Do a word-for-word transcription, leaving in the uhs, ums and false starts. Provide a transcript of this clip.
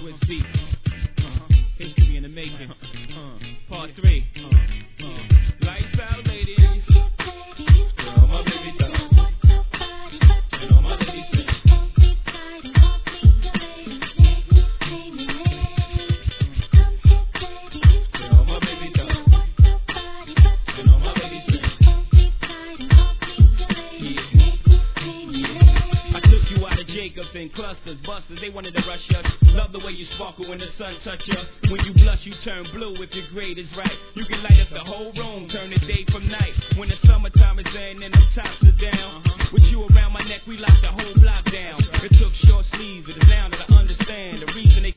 Swiss beats. Uh, history in the making. Uh, part three. Uh, uh, lights out, ladies. And all my baby dogs. And all my ladies sing. And all my baby dogs. And all my ladies sing. Yeah. I took you out of Jacobs and clusters, busters. They wanted to rush us. Love the way you sparkle when the sun touch us. When you blush, you turn blue if your grade is right. You can light up the whole room, turn the day from night. When the summertime is in and the tops are down. With you around my neck, we lock the whole block down. It took short sleeves, it is now that I understand the reason they